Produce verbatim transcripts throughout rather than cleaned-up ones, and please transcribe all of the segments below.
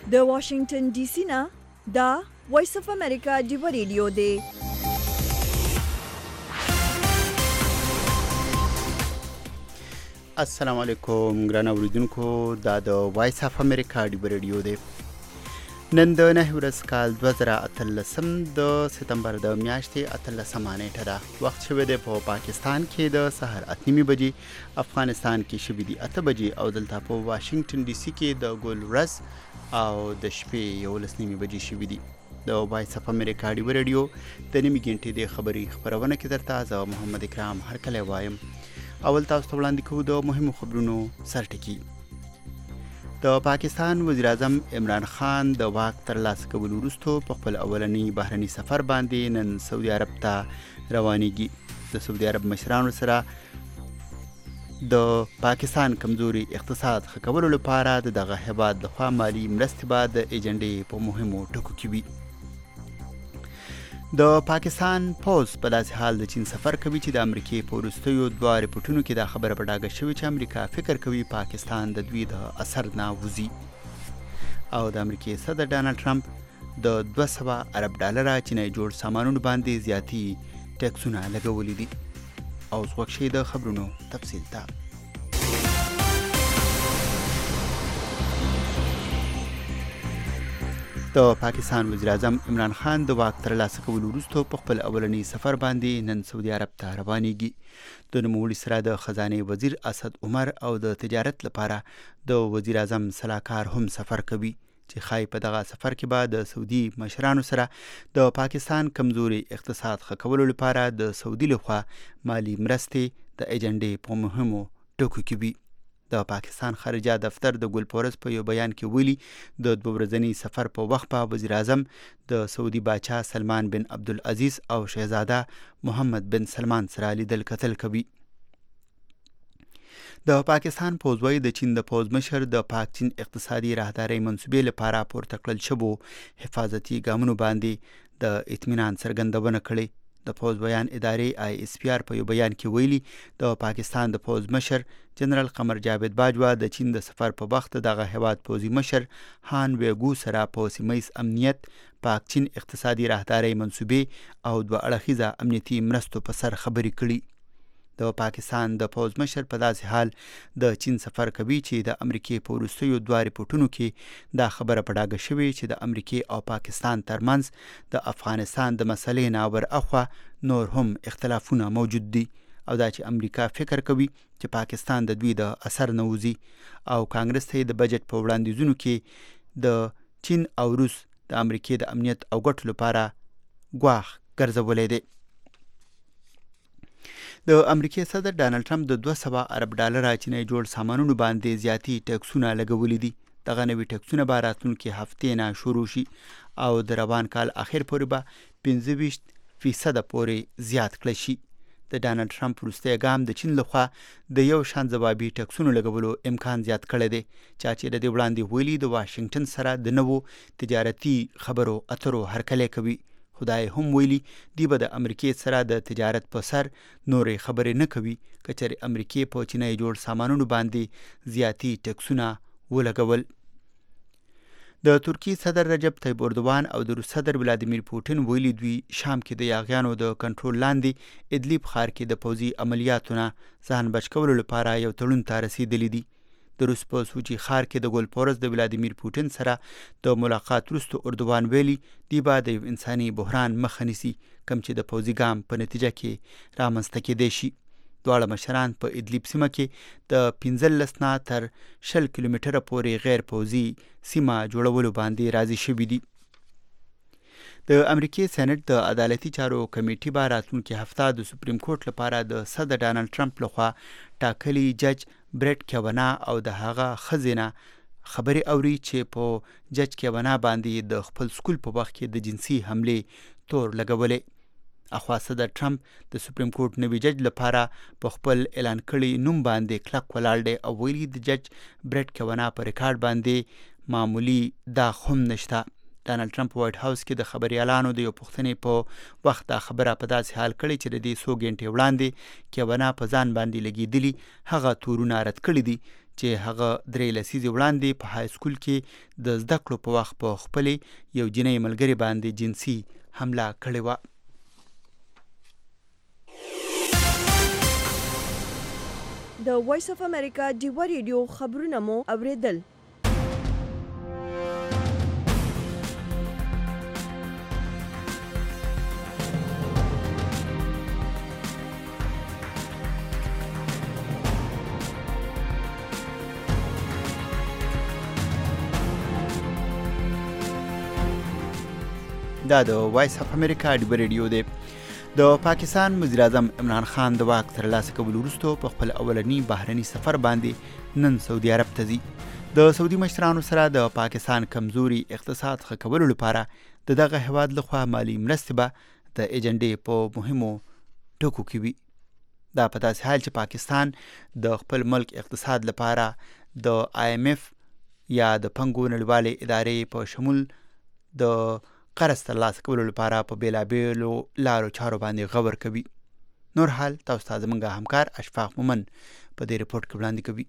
د واشنگټن ډي سي نه دا وایس اف امریکا دی ریډیو دی. السلام علیکم ګران اوریدونکو، دا د وایس اف امریکا دی ریډیو دی. نن د نه ورځ کال دوه زره اتلسم د سپتمبر د میاشتې اتلسمه نیټه ده. وخت شوی دی په پاکستان کې د سحر اته نیمې بجې، افغانستان کې شوي دي اته بجې او دلته په واشنگټن ډي سي کې د ګل ورځ او د شپې یولس نیمې بجې شوي دي. د وایس اف امریکا دی ریډیو د نیمې ګنټې د خبري خبرونه کې درته زه محمد اکرام هرکلی وایم. اول تاسو ته وړاندې کوو د مهمو خبرونو سرټکي. د پاکستان وزیر اعظم عمران خان د واک ترلاسه کولو وروسته په خپل اولنی بهرني سفر باندې نن سعودي عرب ته روانېږي. د سعودي عرب مشرانو سره د پاکستان کمزوري اقتصاد ښه کولو لپاره د دغه هیواد لخوا مالي مرستې به د ایجنډې په مهمو ټکو کې وي. د پاکستان پوز په داسې حال د چین سفر کوي چې د امریکې په وروستیو دوه ریپورټونو کې دا خبره په ډاګه شوې چې امریکا فکر کوي پاکستان د دوی د اثر نه وځي. او د امریکې صدر ډانلډ ټرمپ د دوه سوه ارب ډالره چینایي جوړ سامانونو باندې زیاتي ټیکسونه لګولي دي. او اوس وخت شي د خبرونو تفصیل ته. د پاکستان وزیر اعظم عمران خان د واک ترلاسه کولو وروسته په خپل اولنی سفر باندې نن سعودي عرب ته روانېږي. د نوموړي سره د خزانې وزیر اسد عمر او د تجارت لپاره د وزیر اعظم سلاکار هم سفر کوي چې ښایي په دغه سفر کې به د سعودي مشرانو سره د پاکستان کمزوري اقتصاد ښه کولو لپاره د سعودي لخوا مالي مرستې د ایجنډې په مهمو ټکو کې وي. د پاکستان خارجه دفتر د ګل پورز په یو بیان کې ویلي د دوه ورځني سفر په وخت په وزیر اعظم د سعودي باچا سلمان بن عبدالعزیز او شهزاده محمد بن سلمان سره لیدل کتل کوي. د پاکستان پوز وايي د چین د پوز مشر د پاک چین اقتصادي راهدارۍ منصوبې لپاره پورته کړل شوو حفاظتي ګامونو باندې د اطمینان څرګندونه کړې. د پوز بیان ادارې آی اس پی آر په یو بیان کې ویلي د پاکستان د پوز مشر جنرال قمر جاوید باجوا د چین د سفر په وخت دغه هیواد پوزي مشر هان ویګو سره په سیمه ییز امنیت، پاک چین اقتصادي راهدارۍ منصوبې او دوه اړخیزه امنیتي مرستو په سر خبرې کړي. د پاکستان د پوز مشر په داسې حال د چین سفر کوي چې د امریکې په وروستیو دوه ریپورټونو کې دا خبره په ډاګه شوې چې د امریکې او پاکستان ترمنځ د افغانستان د مسلې نه ور اخوا نور هم اختلافونه موجود دي او دا چې امریکا فکر کوي چې پاکستان د دوی د اثر نه وځي او کانګرس ته د بجټ په وړاندیزونو کې د چین او روس د امریکې د امنیت او ګټو لپاره ګواښ ګرځولی دی. د امریکې صدر ډانلډ ټرمپ د دوه سوه ارب ډالره چینایي جوړ سامانونو باندې زیاتي ټیکسونه لګولي دي. دغه نوي ټیکسونه به راتلونکي هفتې نه شروع شي او د روان کال اخر پورې به پنځه ویشت فیصده پورې زیات کړی شي. د ډانلډ ټرمپ وروستی ګام د چین لخوا د یو شان ځوابي ټیکسونو لګولو امکان زیات کړی دی، چا چې د دې وړاندې ویلي د واشنګټن سره د نوو تجارتي خبرو اترو هرکلی کوي. خدای هم ویلي دی به د امریکې سره د تجارت په سر نورې خبرې نه کوي که چېرې امریکې په چینایي جوړ سامانونو باندې زیاتي ټیکسونه ولګول. د ترکیې صدر رجب طیب اردوان او د روس صدر ولادیمیر پوټین ویلي دوی شام کې د یاغیانو د کنټرول لاندې ادلیب ښار کې د پوځي عملیاتو نه ځان بچ کولو لپاره یو تړون ته رسېدلي دي. د روس په سوچي ښار کې د ګل پورز د ولادیمیر پوټین سره د ملاقات وروسته اردوان ویلي دی به د یو انساني بحران مخه نیسي کوم چې د پوځي ګام په نتیجه کې رامنځته کېدی شي. دواړه مشران په ادلیب سیمه کې د پنځلس نه تر شل کیلومتره پورې غیر پوځي سیمه جوړولو باندې راضي شوي دي. د امریکې سېنټ د عدالتي چارو کمیټې به راتلونکې هفته د سپریم کورټ لپاره د صدر ډانلډ ټرمپ لخوا ټاکلي جج بریټ کیونا او د هغه ښځې نه خبرې اوري چې په جج کیونا باندې د خپل سکول په وخت کې د جنسي حملې تور لګولی. اخوا صدر ټرمپ د سپریم کورټ نوي جج لپاره په خپل اعلان کړي نوم باندې کلک ولاړ دی او ویلي د جج بریټ کیونا په ریکارډ باندې معمولی داغ هم نشته. ډانلډ ټرمپ په وایټ هاوس کې د خبريالانو د یو پوښتنې په وخت دا خبره په داسې حال کړې چې د دې څو ګنټې وړاندې کیوانا په ځان باندې لګېدلي هغه تورونه رد کړي دي چې هغه درې لسیزې وړاندې په های سکول کې د زده کړو په وخت په خپلې یو جنۍ ملګرې باندې جنسي حمله کړې وه. د وایس اف امریکا ډیوا ریډیو خبرونه مو اوریدل. دا د وایس اف امریکا ډیوا ریډیو دی. د پاکستان وزیر اعظم عمران خان د واک ترلاسه کولو وروسته په خپل اولنی بهرني سفر باندې نن سعودي عرب ته ځي. د سعودي مشرانو سره د پاکستان کمزوري اقتصاد ښه کولو لپاره د دغه هیواد لخوا مالي مرستې به د ایجنډې په مهمو ټکو کې وي. دا په داسې حال چې پاکستان د خپل ملک اقتصاد لپاره د آی ایم ایف یا د پنګو نړیوالې ادارې په شمول د قرض ترلاسه کولو لپاره په بیلابیلو لارو چارو باندې غور کوي. نور حال تاسو ته زموږ همکار اشفاق مومن په دې رپورټ کې وړاندې کوي.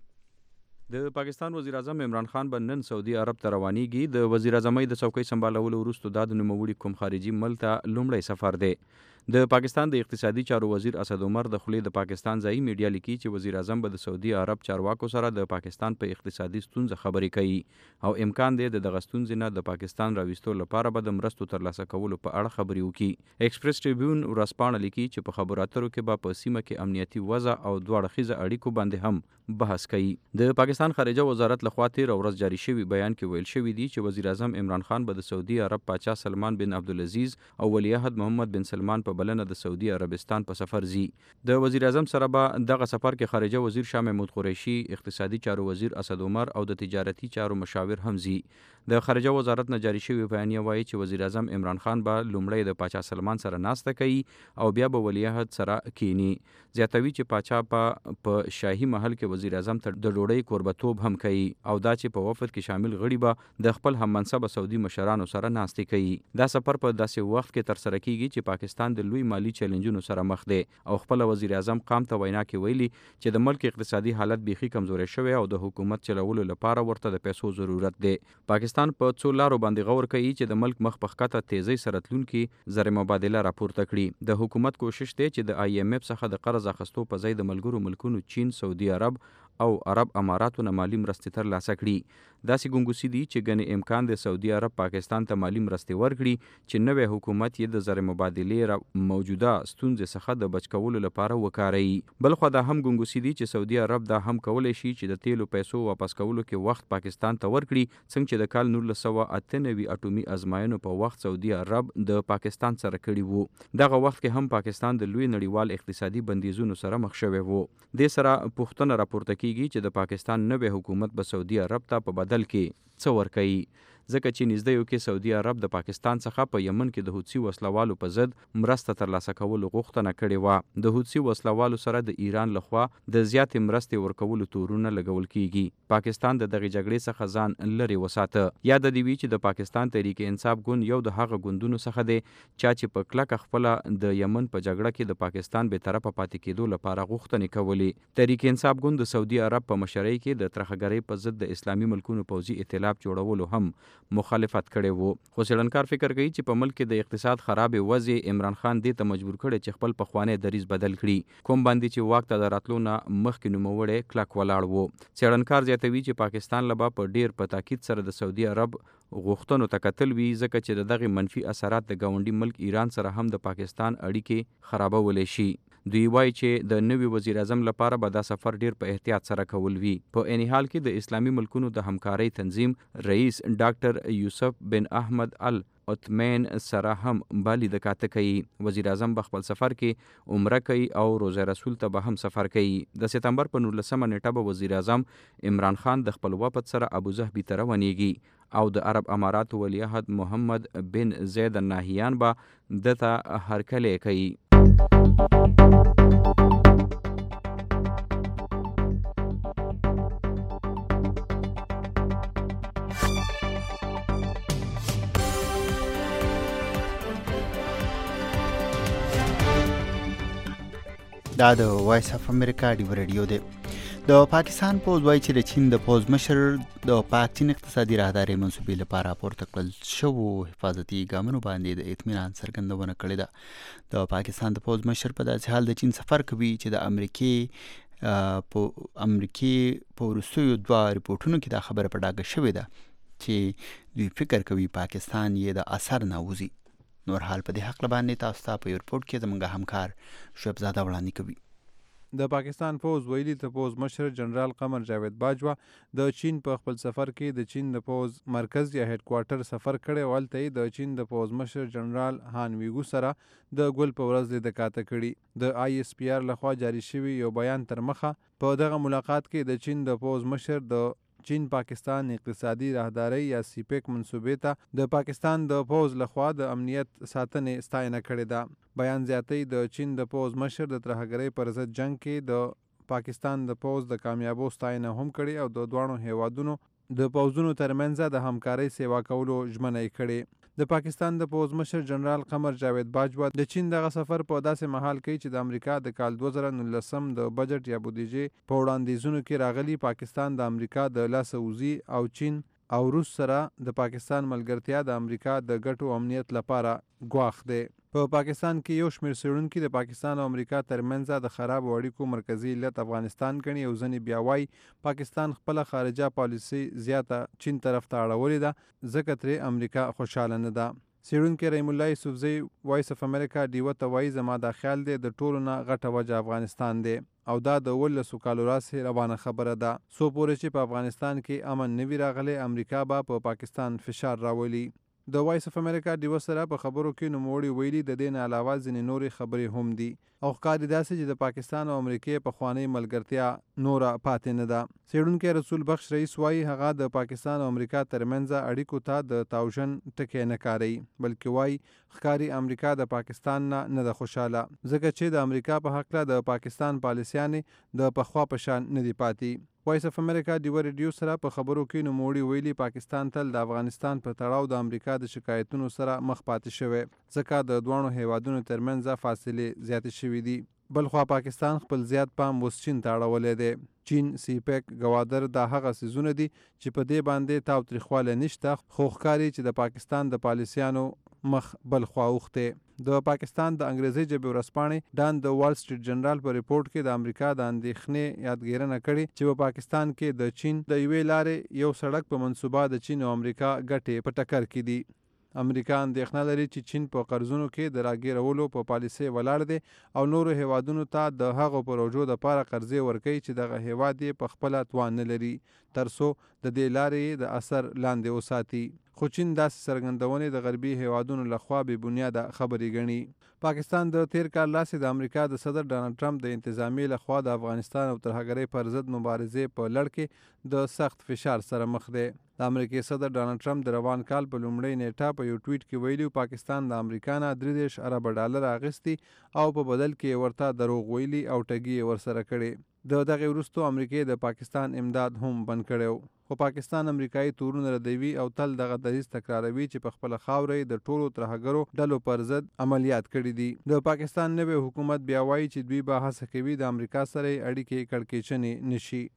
د پاکستان وزیر اعظم عمران خان به نن سعودي عرب ته روانېږي. د وزیر اعظمۍ د څوکۍ سمبالولو وروسته دا د نوموړي کوم خارجي ملک ته لومړی سفر دی. د پاکستان د اقتصادي چارو وزیر اسد عمر د خولې د پاکستان ځایي میډیا لیکي چې وزیر اعظم به د سعودي عرب چارواکو سره د پاکستان په اقتصادي ستونزه خبرې کوي او امکان دی د دغه ستونزې نه د پاکستان راوستو لپاره به د مرستو ترلاسه کولو په اړه خبرې وکړي. ایکسپریس ټریبیون ورځپاڼه لیکي چې په خبرو اترو کې به په سیمه کې امنیتي وضع او دوه اړخیزه اړیکو باندې هم بحث کوي. د پاکستان خارجه وزارت لخوا تېره ورځ جاري شوي بیان کې ویل شوي دي چې وزیر اعظم عمران خان به د سعودي عرب پاچا سلمان بن عبدالعزیز او ولیعهد محمد بن سلمان په بلنه د سعودي عربستان په سفر ځي. د وزیر اعظم سره به دغه سفر کې خارجه وزیر شاه محمود قریشي، اقتصادي چارو وزیر اسد عمر او د تجارتي چارو مشاور هم ځي. د خارجه وزارت نه جاري شوی بیانیه وایي چې وزیر اعظم عمران خان به لومړی د پاچا سلمان سره ناسته کوي او بیا به ولیعهد سره کینی. زیاتوي چې پاچا په په شاهي محل کې وزیر اعظم ته د ډوډۍ کوربتوب هم کوي او دا چې په وفد کې شامل غړي به د خپل هم منصب سعودي مشرانو سره ناستې کوي. دا سفر په داسې وخت کې تر سره کیږي چې پاکستان د لوی مالی چیلنجونو سره مخ دی او خپل وزیر اعظم قام ته وینا کې ویلي چې د ملک اقتصادي حالت بیخي کمزوري شوی او د حکومت چلولو لپاره ورته د پیسو ضرورت دی. پاکستان په څو لارو باندې غور کوي چې د ملک مخ په ښکته تیزی سره تلونکي زر مبادله راپورته کړي. د حکومت کوشش دی چې د آی ایم ایف څخه د قرض اخیستو په ځای د ملګرو ملکونو چین، سعودي عرب او عرب اماراتو نه مالی مرستې ترلاسه کړي. داسې ګنګوسې دي چې ګنې امکان د سعودي عرب پاکستان ته مالی مرستې ورکړي چې نوی حکومت یې د زر مبادلې موجوده ستونزې څخه د بچ کولو لپاره وکاروي. بلخوا دا هم ګنګوسې دي چې سعودي عرب دا هم کولی شي چې د تیلو پیسو واپس کولو کې وخت پاکستان ته ورکړي، څنګه چې د کال نولس سوه اته نوي اټومي ازمایښتونو په وخت سعودي عرب د پاکستان سره کړي وو. دغه وخت کې هم پاکستان د لوی نړیوال اقتصادي بندیزونو سره مخ شوی وو. دې سره پوښتنه راپورته کیږي چې د پاکستان نوی حکومت به سعودي عرب ته په بدل کې څه ورکوي، ځکه چې نږدې یو کې سعودي عرب د پاکستان څخه په یمن کې د حوثي وسلوالو په ضد مرسته ترلاسه کولو غوښتنه کړې وه. د حوثي وسلوالو سره د ایران لخوا د زیاتې مرستې ورکولو تورونه لګول کیږي. پاکستان د دغې جګړې څخه ځان لرې وساته. یاد دې وي چې د پاکستان تحریک انصاف ګوند یو د هغه ګوندونو څخه دی چا چې په کلکه خپله د یمن په جګړه کې د پاکستان بې طرفه پاتې کېدو لپاره غوښتنې کولې. تحریک انصاف ګوند د سعودي عرب په مشرۍ کې د ترهګرۍ په ضد د اسلامي ملکونو پوځي ائتلاف جوړولو هم مخالفت کړی وو. خو څېړنکار فکر کوي چې په ملک کې د اقتصاد خرابې وضع عمران خان دې ته مجبور کړی چې خپل پخوانی دریځ بدل کړي، کوم باندې چې واک ته د راتلو نه مخکې نوموړی کلک ولاړ وو. څېړنکار زیاتوي چې پاکستان له به په ډیر په تاکید سره د سعودي عرب غوښتنو ته کتل وي، ځکه چې د دغې منفي اثرات د ګاونډي ملک ایران سره هم د پاکستان اړیکې خرابولی شي. دوی وایي چې د نوي وزیر اعظم لپاره به دا سفر ډیر په احتیاط سره کول وي. په عین حال کې د اسلامي ملکونو د همکارۍ تنظیم رئیس ډاکټر یوسف بن احمد ال عثمین سره هم بالی د کاته کوي. وزیر اعظم به خپل سفر کې عمره کوي او روزه رسول ته به هم سفر کوي. د سپتمبر په نولسمه نیټه به وزیر اعظم عمران خان د خپل وفد سره ابوظهبي ته روانېږي او د عرب اماراتو ولیعهد محمد بن زید الناهیان به دته هرکلی کوي. دا د وایس اف امریکا ډیو رادیو دی. د پاکستان پوز وایي چې د چین د پوز مشر د پاک چین اقتصادي راهداري منصوبې لپاره پورته کړل شوو حفاظتي ګامونو باندې د اطمینان څرګندونه کړې ده. د پاکستان د پوز مشر په داسې حال د چین سفر کوي چې د امریکې په امریکې په وروستیو دوه ریپورټونو کې دا خبره په ډاګه شوې ده چې دوی فکر کوي پاکستان یې د اثر نه وځي. نور حال په دې حق باندې تاسو ته په ریپورت کې زموږ همکار شعیب زاده وړاندې کوي. د پاکستان پوز ویلي ته پوز مشر جنرال قمر جاوید باجوا د چین په خپل سفر کې د چین د پوز مرکز یا هډ کوارټر سفر کړی او هلته د چین د پوز مشر جنرال هان ویګو سره د ګل په ورځ لیده کاته کړي. د آی اس پی آر لخوا جاری شوي یو بیان تر مخه په دغه ملاقات کې د چین د پوز مشر د چین پاکستان اقتصادي راهداري یا سیپیک منصوبې ته د پاکستان د پوز لخوا د امنیت ساتنې ستاینه کړې ده. بیان زیاتی د چین د پوز مشر د ترهګرۍ پر ضد جنگ کې د پاکستان د پوز د کامیابو ستاینه هم کړې او د دواړو هیوادونو د پوزونو ترمنځ د همکارۍ سیوا کولو ژمنه یې کړې. د پاکستان د پوز مشر جنرال قمر جاوید باجوا د چین دغه سفر په داسې مهال کوي چې د امریکا د کال دوه زره نولسم د بجټ یا بودیجې په وړاندیزونو کې راغلي پاکستان د امریکا د لاسه وځي او چین او روس سره د پاکستان ملګرتیا د امریکا د ګټو امنیت لپاره ګواښ دی. په پاکستان کې یو شمېر څېړونکي د پاکستان او امریکا ترمنځ د خرابو اړیکو مرکزي علت افغانستان ګڼي او ځینې بیا وایي پاکستان خپله خارجه پالیسي زیاته چین طرف ته اړولې ده ځکه ترې امریکا خوشحاله نه ده. څېړونکی رحیم الله یوسفزی وایس اف امریکا ډیوه ته وایي زما دا خیال دی د ټولو نه غټه وجه افغانستان دی او دا د اوولسو کالو راهیسې روانه خبره ده. څو پورې چې په افغانستان کې امن نه وي راغلی امریکا به په پاکستان فشار راولي. د وایس اف امریکا ډیوه سره په خبرو کې نوموړي ویلي د دې نه علاوه ځینې نورې خبرې هم دي او ښکاري داسې چې د پاکستان او امریکې پخوانۍ ملګرتیا نوره پاتې نه ده. څېړونکی رسول بخش رئیس وایي هغه د پاکستان او امریکا ترمنځ اړیکو ته د تاوشن ټکی نه کاروي بلکې وایي ښکاري امریکا د پاکستان نه نه ده خوشحاله ځکه چې د امریکا په هکله د پاکستان پالیسیانې د پخوا په شان نه دي پاتې. وایس اف امریکا ډیوه ریډیو سره په خبرو کې نوموړي ویلي پاکستان تل د افغانستان په تړاو د امریکا د شکایتونو سره مخ پاتې شوی ځکه د دواړو هیوادونو ترمنځ فاصلې زیاتې شوي دي. بلخوا پاکستان خپل زیات پام اوس چین ته اړولی دی. چین سیپیک ګوادر دا هغه څیزونه دي چې په دې باندې تاو تریخوالی نشته خو ښکاري چې د پاکستان د پالیسیانو مخ بل خوا اوښتی. د پاکستان د انګریزي ژبې ورځپاڼې ډان د وال سټریټ جنرال په ریپورټ کې د امریکا د اندېښنې یادګیرنه کړې چې په پاکستان کې د چین د یوې لارې یو سړک په منصوبه د چین او امریکا ګټې په ټکر کې دي. امریکا اندېښنه لري چې چین په قرضونو کې د راګیرولو په پالیسۍ ولاړ دی او نورو هیوادونو ته د هغو پروژو دپاره قرضې ورکوي چې دغه هیواد یې په خپله توان نه لري تر څو د دې لارې د اثر لاندې وساتي. خو چین داسې څرګندونې د غربي هیوادونو لخوا بې بنیاده خبرې ګڼي. پاکستان د تیر کال لاسې د امریکا د صدر ډانلډ ټرمپ د انتظامیې لخوا د افغانستان او ترهګرۍ پر ضد مبارزې په لړ کې د سخت فشار سره مخ دی. د امریکې صدر ډانلډ ټرمپ د روان کال په لومړۍ نیټه په یو ټویټ کې ویلي پاکستان د امریکا نه درې دېرش اربه ډالر اخیستي او په بدل کې ورته دروغ ویلي او ټګي یې ورسره کړې. د دغې وروستو امریکې د پاکستان امداد هم بند کړی خو پاکستان امریکایي تورونه ردوي او تل دغه دریځ تکراروي چې په خپله خاوره یې د ټولو ترهګرو ډلو پر ضد عملیات کړي دي. د پاکستان نوی حکومت بیا وایي چې دوی به هڅه کوي د امریکا سره یې اړیکې کړکېچنې نه شي.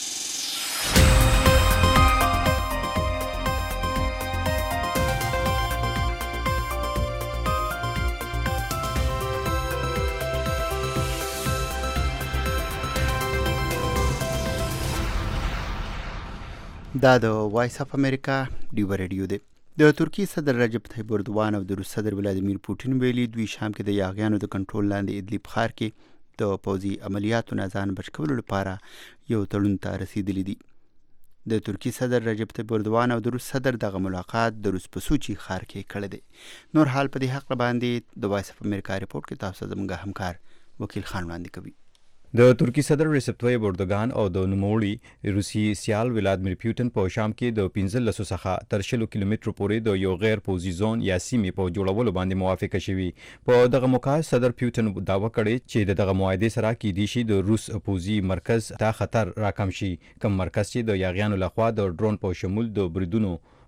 دا د وایس اف امریکا ډیوه ریډیو دی. د ترکیې صدر رجب طیب اردوان او د روس صدر ولادیمیر پوټین ویلي دوی شام کې د یاغیانو د کنټرول لاندې ادلیب ښار کې د پوځي عملیاتو نه ځان بچ کولو لپاره یو تړون ته رسیدلی دي. د ترکیې صدر رجب طیب اردوان او د روس صدر دغه ملاقات د روس په سوچي ښار کې کړی دی. نور حال په دې حق باندې د وایس اف امریکا ریپورټ کې تاسو زموږ همکار وکیل خان وړاندې کوي. د ترکی صدر ریسپ طیب اردوغان او د نوموړي روسي سیال ولادیمیر پوټین په شام کې د پنځلسو څخه تر شلو کیلومترو پورې د یو غیر پوځي زون یا سیمې په جوړولو باندې موافقه شوې. په دغه موقع صدر پوټین دعوه کړې چې د دغه معاهدې سره کېدای شي د روس پوځي مرکز ته خطر راکم شي، کوم مرکز چې د یاغیانو لخوا د ډرون په شمول د بریدونو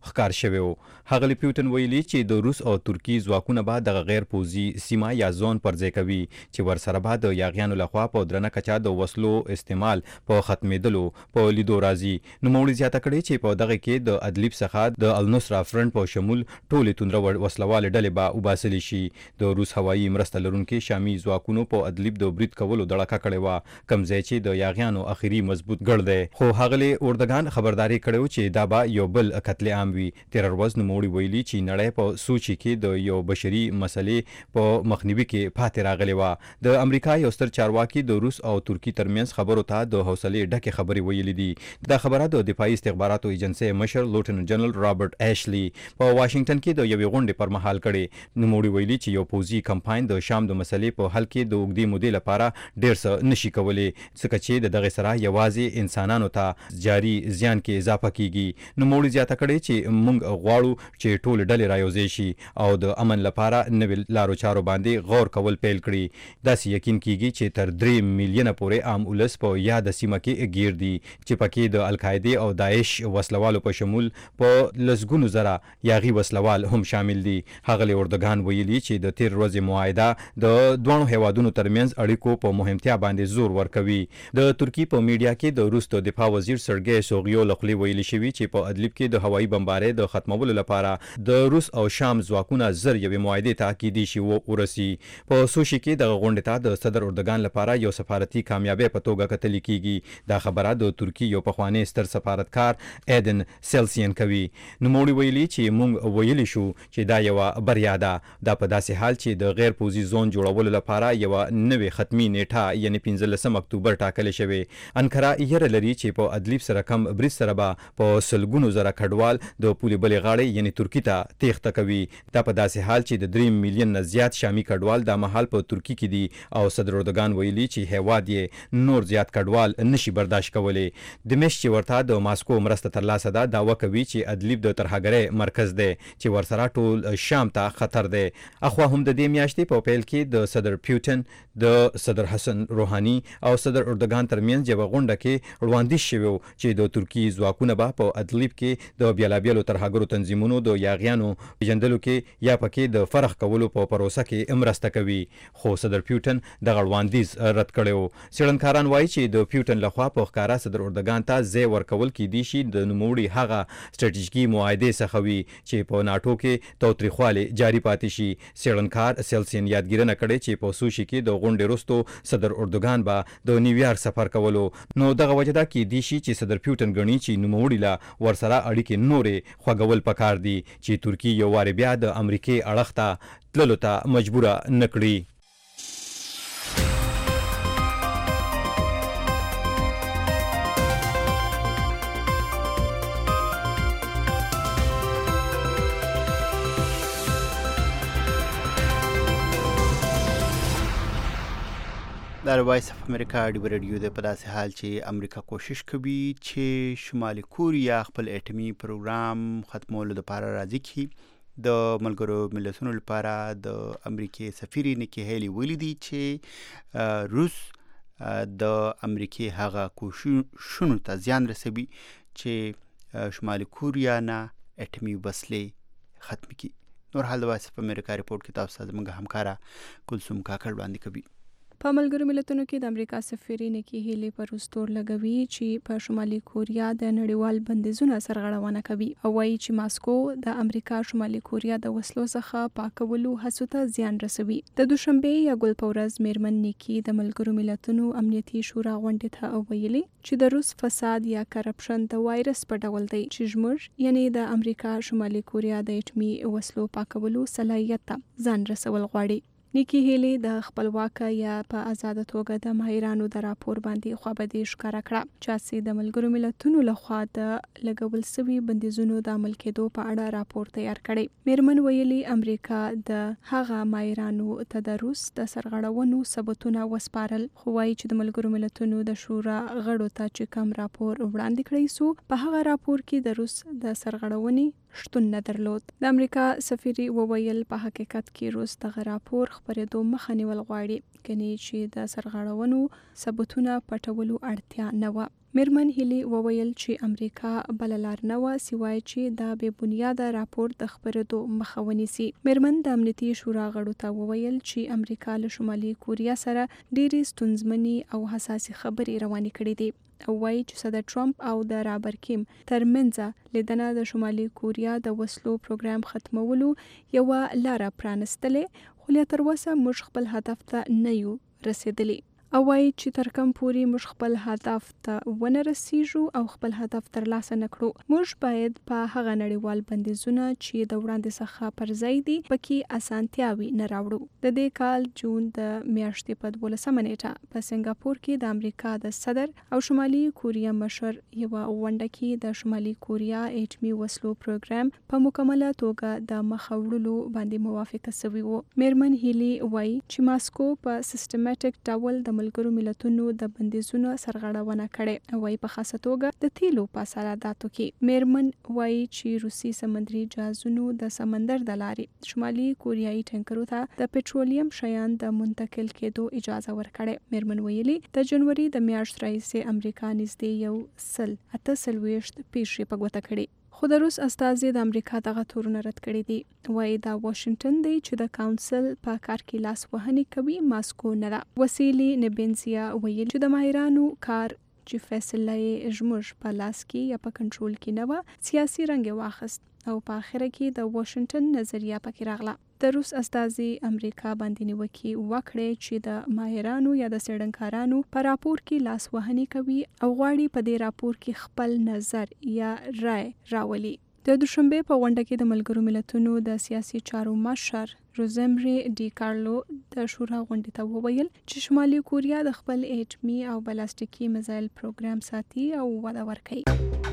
ښکار شوی و. ښاغلي پیوټن ویلي چې د روس او ترکي ځواکونه به دغه غیر پوځي سیمه یا زون پر ځای کوي چې ورسره به د یاغیانو لخوا په درنه کچه د وسلو استعمال په ختمېدلو په لیدو راځي. نوموړي زیاته کړې چې په دغه کې د ادلیب څخه د النصره فرنټ په شمول ټولې توندره وسلوالې ډلې به وباسلې شي. د روس هوایي مرسته لرونکي شامي ځواکونو په ادلیب د برید کولو دړکه کړې وه، کوم ځای چې د یاغیانو اخري مضبوط ګړ دی. خو ښاغلي اردوګان خبرداري کړې چې دا به یو بل قتل عام وي. تېره ورځ نوموړي ویلي چې نړۍ په سوچي کې د یو بشري مسلې په مخنیوي کې پاتې راغلې وه. د امریکا یو ستر چارواکي د روس او ترکي ترمنځ خبرو ته د حوصلې ډکې خبرې ویلي دي. دا خبره د دفاعي استخباراتو ایجنسۍ مشر لیفټننټ جنرال رابرټ ایشلي په واشنگټن کې د یوې غونډې پر مهال کړې. نوموړي ویلي چې یو پوځي کمپاین د شام د مسلې په حل کې د اوږدې مودې لپاره ډېر څه نشي کولی، ځکه چې د دغې سره یوازې انسانانو ته جاري زیان کې اضافه کیږي. نوموړي زیاته کړې چې موږ غواړو چې ټولې ډلې رايوځای شي او د امن لپاره نوې لارو چارو باندې غور کول پیل کړي. داسې یقین کیږي چې تر درې میلیونه پورې عام ولس په یاد سیمه کې ګیر دي چې پکې د القاعده او داعش وسلوالو په شمول په لسګونو زره یاغي وسلوال هم شامل دي. ښاغلي اردوګان ویلي چې د تیر ورځې معاهده د دوه هیوادونو ترمنځ اړیکو په مهمتیا باندې زور ورکوي. د ترکی په میډیا کې د روس د دفاع وزیر سرګی سوغیو لخوا ویلي شوی چې په ادلیب کې د هوایي بمبارۍ د ختمولو لپاره د روس او شام ځواکونه زر یوې معاهدې ته کېدی شي ورسي. په سوشي کې د غونډې ته د صدر اردوګان لپاره یو سفارتي کامیابی په توګه کتل کیږي. دا خبره د ترکی یو پخوانی ستر سفارتکار ایدن سیلسین کوي. نوموړي ویلي چې موږ ویلی شو چې دا یو بریا ده. دا په داسې حال چې د غیر پوځي زون جوړولو لپاره یو نوې ختمي نیټه یعنی پنځلسم اکتوبر ټاکل شوی. انکره یې لري چې په ادلیب سره کم برید سره به په سلګونو زره کډوال د پولې بلې غاړې یعنی ترکی ته تېښته کوي. دا په داسې حال چې د درې میلیون نه زیات شامي کډوال دا مهال په ترکی کې دي او صدر اردوګان ویلي چې هیواد یې نور زیات کډوال نشي برداشت کولی. دمشق چې ورته د ماسکو مرسته ترلاسه ده دعوه کوي چې ادلیب د ترهګرۍ مرکز دی چې ورسره ټول شام ته خطر دی. اخوا هم د دې میاشتې په پیل کې د صدر پیوټن د صدر حسن روحاني او صدر اردوګان ترمنځ یوه غونډه کې وړاندیز شوی و چې د ترکي ځواکونه به په ادلیب کې د بیلابیلو ترهګرو تنظیمونو د یاغیانو پیژندلو کې یا پکې د فرق کولو په پروسه کې مرسته کوي. خو صدر پیوټن دغه وړاندیز رد کړی و. څېړنکاران وایي چې د پیوټن لخوا په ښکاره صدر اردوګان ته ځای ورکول کیدی شي د نوموړي هغه سټریټیژیکي معاهدې څخه وي چې په ناټو کې تاوتریخوالی جاري پاتې شي. څېړنکار سیلسین یادګیرنه کړې چې په سوشي کې د غونډې وروسته صدر اردوګان به د نیویارک سفر کولو. نو دغه وجه دا کیدی شي چې صدر پیوټن ګڼي چې نوموړي له ورسره اړیکې نورې خوږول پکار دي چې ترکي یو وارې بیا د امریکې اړخ ته تللو ته مجبوره نه کړي. دا وایس اف امریکا ډیو رادیو د په داسې حال چې امریکا کوشش کوي چې شمالي کوریا خپل اټومي پروګرام ختمولو لپاره راضي کړي. د ملګرو ملتونو لپاره د امریکای سفیر نیکی هیلی ویلي دي چې روس د امریکای هغه کوششونو ته زیان رسوي چې شمالي کوریا نه اټومي وسلې ختم کړي. نور حال د وایس اف امریکا ریپورت کې تاسو ته زموږ همکاره کلثوم کاکړ وړاندې کوي. په ملګرو ملتونو کې د امریکا سفیر نیکی هیلی پر استور لګوي چې په شمالي کوریا د نړیوال بندیزونو سرغړونه کوي او وایي چې ماسکو د امریکا شمالي کوریا د وسلو څخه پاکولو هڅو ته زیان رسوي. د دوشنبه یا ګل په ورځ میرمن نیکی د ملګرو ملتونو امنیتي شورا غونډې ته ویلي چې د روس فساد یا کرپشن د وایرس په ډول دی چې زموږ یعنی د امریکا شمالي کوریا د اټومي وسلو پاکولو صلاحیت ته ځان رسول غواړي. نیکی هیلی د خپلواکه یا په آزاده توګه د ماهرانو د راپور باندې خوابدي ښکاره کړه چې د ملګرو ملتونو لخوا د لګول شوي بندیزونو د عمل کېدو په اړه راپور تیار کړی. میرمن ویلي امریکا د هغه ماهرانو ته د روس د سرغړونو ثبوتونه وسپارل، خو وایي چې د ملګرو ملتونو د شورا غړو ته چې کوم راپور وړاندې کړی سو په هغه راپور کې د روس د سرغړونې شتون نه درلود. د امریکا سفیر وویل په حقیقت کې روس دغه راپور خپرېدو مخه نیول غواړي، کني چې د سرغړونو ثبوتونه پټولو اړتیا نه وه. میرمن هیلی وویل چې امریکا بل لار نه وه سوای چې د بې بنیاده راپور د خپرېدو مخه ونیسي. میرمن د امنیتي شورا غړو ته وویل چې امریکا له شمالي کوریا سره ډېرې ستونزمنې او حساسې خبرې روانې کړې دي او وایي چې صدر ټرمپ او د رابرټ کیم ترمنځ لیدنه د شمالي کوریا د وسلو پروګرام ختمولو یوه لاره پرانستلې، خو لا تر اوسه موږ خپل هدف ته نه یو رسېدلي. او وایي چې تر کوم پورې موږ خپل هدف ته ونه رسیږو او خپل هدف ترلاسه نه کړو، موږ باید په هغه نړیوال بندیزونه چې د وړاندې څخه پر ځای دي پکې اسانتیاوي نه راوړو. د دې کال جون د میاشتې په دولسمه نیټه په سنګاپور کې د امریکا د صدر او شمالي کوریا مشر یوه غونډه کې د شمالي کوریا اټمي وسلو پروګرام په مکمله توګه د مخه وړلو باندې موافقه شوې وه. میرمن هیلی وایي چې ماسکو په سیستماتیک ډول د ملګرو ملتونو د بندیزونو سرغړونه کړې او وايي په خاصه توګه د تیلو په صادراتو کې. میرمن وایي چې روسي سمندري جهازونو د سمندر د لارې شمالي کوریایي ټانکرو ته د پټرولیم شیان د منتقل کېدو اجازه ورکړې. میرمن ویلي د جنوري د میاشتې راهیسې امریکا نږدې یو سل اته څلوېښت پیښې په ګوته کړې، خو د روس استازي د امریکا دغه تورونه رد کړي دي. وایي دا واشنگټن دی چې د کاونسل په کار کې لاس وهنې کوي، ماسکو نه ده. وسیلی نبنزیا ویل چې د ماهرانو کار چې فیصله یې زموږ په لاس کې یا په کنټرول کې نه وه سیاسي رنګ واخیست او په اخره کې د واشنگټن نظریه پکې راغله. د روس استازي امریکا باندې نیوکې وکړې چې د ماهرانو یا د څېړنکارانو په راپور کې لاس وهنې کوي او غواړي په دې راپور کې خپل نظر یا رائے راولي. د دوشنبه په غونډه کې د ملګرو ملتونو د سیاسي چارو مشر روزمری ډي کارلو د شورا غونډې ته وویل چې شمالي کوریا د خپل اټمي او بلاستیکي میزایل پروګرام ساتي او وده ورکوي.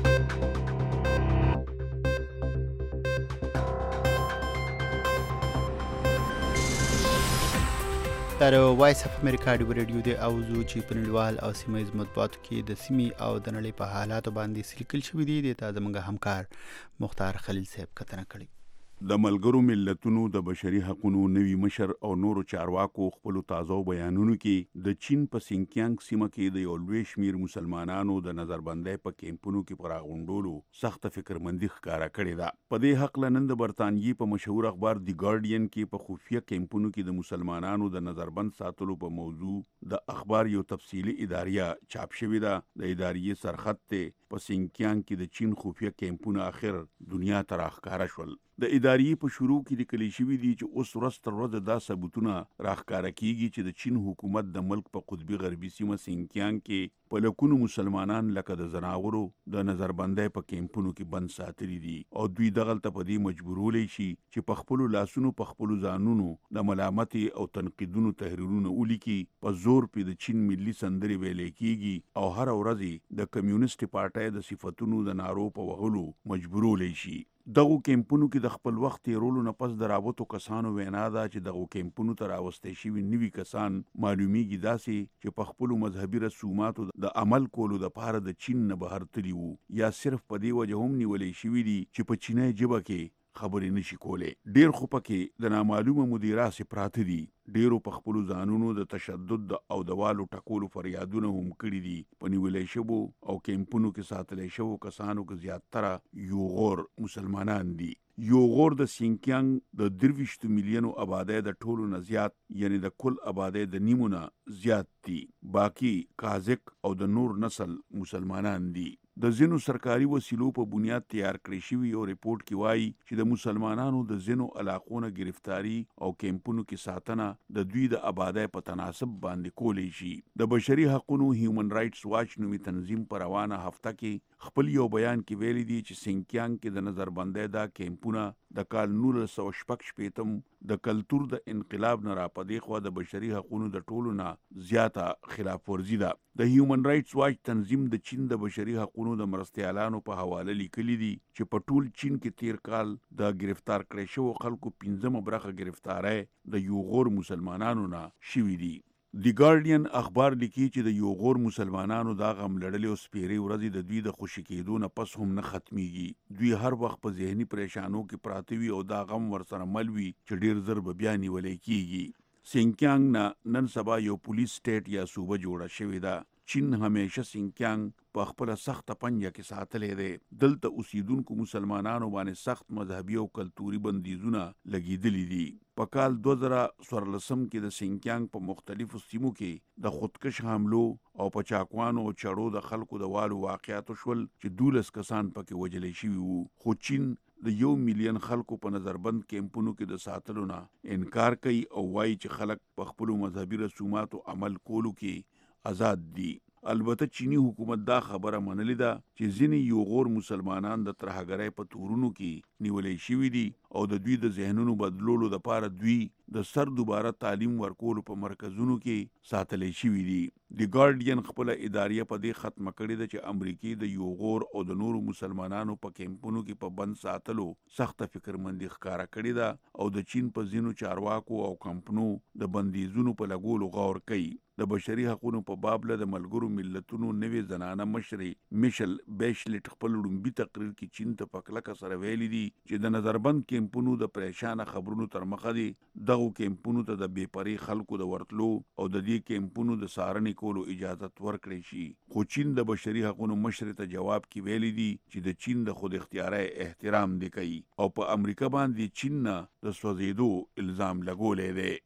در وایس اف امریکا ډیو ریډیو د اوزو چې په نړیوال او سیمه ییز مطبوعاتو کې د سیمې او د نړۍ په حالاتو باندې لیکل شوي دي. د تا زموږ همکار مختار خلیل صاحب کتنه کړې. د ملګرو ملتونو د بشري حقوقو نوي مشر او نورو چارواکو خپل تازه بیانونو کې د چین په سینکیانګ سیمه کې د یو لوی شمیر مسلمانانو د نظربندۍ په کیمپونو کې پر غونډولو سخت فکرمندي ښکارا کړې ده. په دې حق لنن د برتانیې په مشهور اخبار دی ګارډین کې په خفیه کیمپونو کې د مسلمانانو د نظربند ساتلو په موضوع د اخبار یو تفصیلی اداریه چاپ شوې ده. د اداریې سرخط ته په سینکیانګ کې د چین خفیه کیمپونه اخر دنیا ته راښکاره شول. د ادارې په شروع کې لیکل شوي دي چې اوس ورځ تر ورځې دا ثبوتونه راښکاره کیږي چې د چین حکومت د ملک په قطبي غربي سیمه سینکیانګ کې په لکونو مسلمانان لکه د زناورو د نظربندۍ په کیمپونو کې بند ساتلي دي او دوی دغلته په دې مجبورولی شي چې په خپلو لاسونو په خپلو ځانونو د ملامتې او تنقیدونو تحریرونه ولیکي. په زور پې د چین ملي سندرې ویلې کیږي او هر ورځ د کمیونست پارټۍ د صفتونو د نارو په وهلو مجبورولی شي. دغه کیمپونو کې د خپل وخت تیرولو نه پس د رابطو کسانو وینا ده چې دغه کیمپونو ته راوستي شوي نوي کسان معلومیږي داسې چې په خپلو مذهبي رسوماتو د عمل کولو دپاره د چین نه بهر تلي وو یا صرف په دې وجه هم نیولی شوي دي چې په چینی ژبه کې خبرې نشي کولی. ډیر خو پکې د نامعلومه مدیراسې پراته دي. ډیرو په خپلو ځانونو د تشدد او د والو ټکولو فریادونه هم کړي دي. په نیولی شوو او کیمپونو کې ساتلی شوو کسانو کې زیاتره یوغور مسلمانان دي. یوغور د سینکیانګ د درویشتو میلیونو آبادۍ د ټولو نه زیات یعنی د کل آبادۍ د نیمو نه زیات دي. باقی کازک او د نور نسل مسلمانان دي. د ځینو سرکاري وسیلو په بنیاد تیار کړی شوي یو ریپورت کې وایي چې د مسلمانانو د ځینو علاقو نه گرفتاری او کیمپونو کې ساتنه د دوی د آبادۍ په تناسب باندې کولی شي. د بشري حقوقو هیومن رائټس واچ نومي تنظیم په روانه هفته کې خپل یو بیان کې ویلي دي چې سینکیانګ کې د نظربندۍ دا کیمپونه د کال نولس سوه شپږ شپېتم د کلتور د انقلاب نه راپدې خوا د بشري حقوقو د ټولو نه زیاته خلاف ورزي ده. د هیومن رائټس واچ تنظیم د چین د بشري حقوقو د مرستیالانو په حواله لیکلي دي چې په ټول چین کې تیر کال د گرفتار کړی شوو خلکو پنځمه برخه گرفتاری د یوغور مسلمانانو نه شوي دي. دی ګارډین اخبار لیکي چې د یو غور مسلمانانو دا غم لړلې او سپیرې ورځې د دوی د خوشي کېدو نه پس هم نه ختمیږي. دوی هر وخت په ذهني پریشانو کې پراته وي او دا غم ورسره مل وي چې ډیر زر به بیا نیولې کیږي. سینکیانګ نه نن سبا یو پولیس سټیټ یا صوبه جوړه شوې ده. چین همیشه سینکیانګ په خپل سخت پنجه کې ساتلې ده. دلته اوسیدونکو مسلمانانو باندې سخت مذهبي او کلتوري بندیزونه لګیدلي دي. په کال دوه زره څوارلسم کې د سینکیانګ په مختلفو سیمو کې د خودکش حملو او په چاکوانو او چړو د خلکو د والو واقعاتو شول چې دولس کسان پکې وجلې شوي وو. خو چین د یو میلیون خلکو په نظربند کیمپونو کې د ساتلو نه انکار کوي او وایي چې خلک په خپلو مذهبي رسوماتو عمل کولو کې آزاد دي. البته چینی حکومت دا خبره منلې ده چې ځینې یو غور مسلمانان د ترهګرۍ په تورونو کې نیولې شوي دي او د دوی د ذهنونو بدلولو لپاره دوی د سر دوباره تعلیم ورکولو په مرکزونو کې ساتلې شوي دي. دی ګارډین خپل اداریه په دې ختمه کړې ده چې امریکای د یو غور او د نورو مسلمانانو په کیمپونو کې په بند ساتلو سخت فکرمندي ښکارا کړې ده او د چین په ځینو چارواکو او کمپنو د بندیزونو په لګولو غور کوي. د بشري حقوقو په باب له د ملګرو ملتونو نوې زنانه مشرې میشل بیشلټ خپل لومبي تقریر کې چین ته په کلکه سره ویلي دي چې د نظربند کیمپونو د پریشانه خبرونو تر مخه دي دغه کیمپونو ته د بېپري خلکو د ورتلو او د دې کیمپونو د سارنې کولو اجازه ورکړي شي. خو چین د بشري حقوقو مشرې ته جواب کې ویلي دي چې د چین د خود اختیاري احترام دی کوي او په امریکا باندې چین نه د سوځېدو الزام لګولې دی.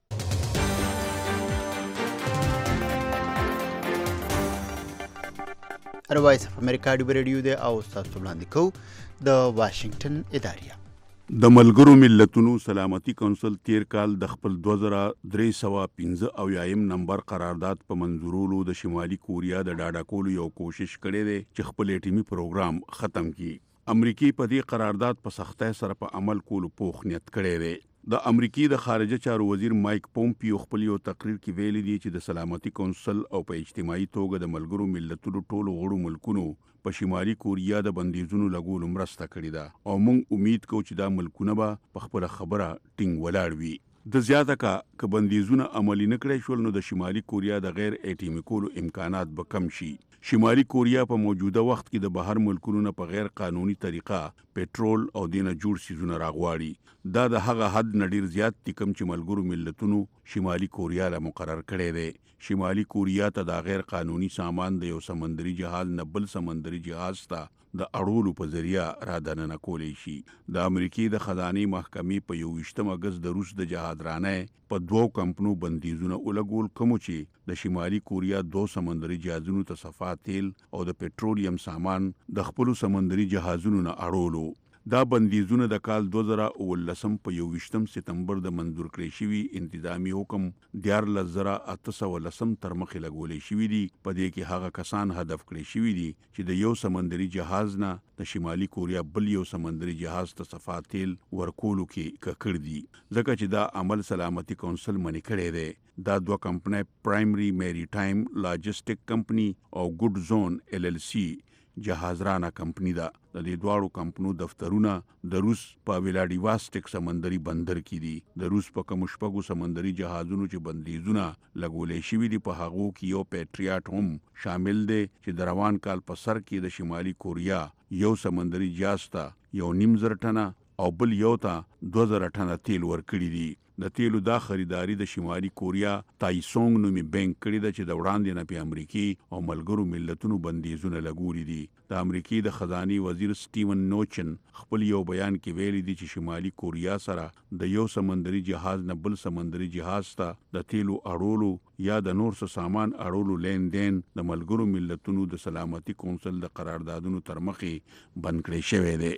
وایس اف امریکا ډیو ریډیو دی او تاسو وړاندې کوو د واشنگټن اداریه. د ملګرو ملتونو سلامتي کونسل تیر کال د خپل دوه زره درې سوه پنځه اویایم نمبر قرارداد په منظورولو د شمالي کوریا د ډاډه کولو یو کوشش کړی دی چې خپل اټیمي پروګرام ختم کړي. امریکای په دې قرارداد په سختۍ سره په عمل کولو پوخ نیت کړی دی. د امریکای د خارجه چارو وزیر مایک پومپیو خپل یو تقریر کې ویلي دی چې د سلامتي کونسل او په اجتماعي توګه د ملګرو ملتونو ټولو غړو ملکونو په شمالي کوریا د بندیزونو لګولو مرسته کړې ده او موږ امید کوو چې دا ملکونه به په خپل خبره ټینګ ولاړ وي. د زیاته کا که بندیزونه عملی نه کړی شول نو د شمالي کوریا د غیر اټیمي کولو امکانات به کم شي. شمالي کوریا په موجوده وخت کې د بهر ملکونو نه په غیر قانوني طریقه پټرول او دینه جوړ سیزونه راغواړي. دا د هغه حد نه ډیر زیات دي کوم چې ملګرو ملتونو شمالي کوریا له مقرر کړی دی. شمالي کوریا ته د غیر قانوني سامان د یو سمندري جهاز نه بل سمندري جهاز ته د اړولو په ذریعہ را دننه کولی شي. د امریکای د خزانه محکمې په یوویشتم اګست د روس د جهادرانه په دوو کمپنو بندیزونه ولګول کوم چې د شمالي کوریا دوه سمندري جهازونو ته صفا تیل او د پټرولیم سامان د خپل سمندري جهازونو نه اړولو. دا بندیزونه د کال دوه زره اوولسم په یوویشتم سپتمبر د منظور کړی شوي انتظامی حکم دیارلس زره اته سوه لسم تر مخې لګولې شوي دي. په دې کې هغه کسان هدف کړی شوي دي چې د یو سمندري جهاز نه د شمالي کوریا بل یو سمندري جهاز ته صفا تیل ورکولو کې ککړ دي ځکه چې دا عمل سلامتي کونسل منې کړی دی. دا دوه کمپنۍ پرایمري میری ټایم لاجسټک کمپنی او ګډ زون ایل ایل سی جهازرانه کمپنی ده. د دې دواړو کمپنو دفترونه د روس په ویلاډیواستک سمندري بندر کې دي. د روس په کوم شپږو سمندري جهازونو چې بندیزونه لګولې شوي دي په هغو کې یو پیټریاټ هم شامل دی چې د روان کال په سر کې د شمالي کوریا یو سمندري جهاز ته یو نیم زر ټنه او بل یو ته دوه زره ټنه تیل ورکړي دي. د تیلو دا خریداري د شمالي کوریا تایسونګ نومي بانک کړی ده چې د وړاندې نه په امریکای او ملګرو ملتونو بندیزونه لګولي دي. د امریکای د خزاني وزیر سټیون نوچن خپل یو بیان کې ویلي دي چې شمالي کوریا سره د یو سمندري جهاز نه بل سمندري جهاز ته د تیلو اړولو یا د نور څه سامان اړولو لین دین د ملګرو ملتونو د سلامتي کونسل د قراردادونو تر مخې بند کړی شوی دی.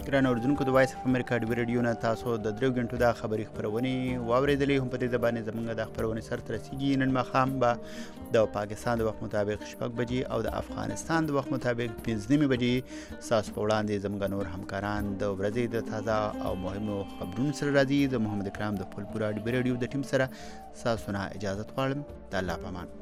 ګران اوریدونکو د وایس اف امریکا ډیوی رادیو نه تاسو د درېو غنټو د خبري خبرونې واورېدلې هم په دې ځبانې زمونږ د خبرونې سر ته رسیږي. نن ماښام به د پاکستان د وخت مطابق شپږ بجې او د افغانستان د وخت مطابق پنځه نیمې بجې ستاسو په وړاندې زموږ نور همکاران د ورځې د تازه او مهمو خبرونو سره راځي. د محمد اکرام د خپل پوره ډیوی رادیو د ټیم سره ستاسو نه اجازه غواړم. د الله په امان.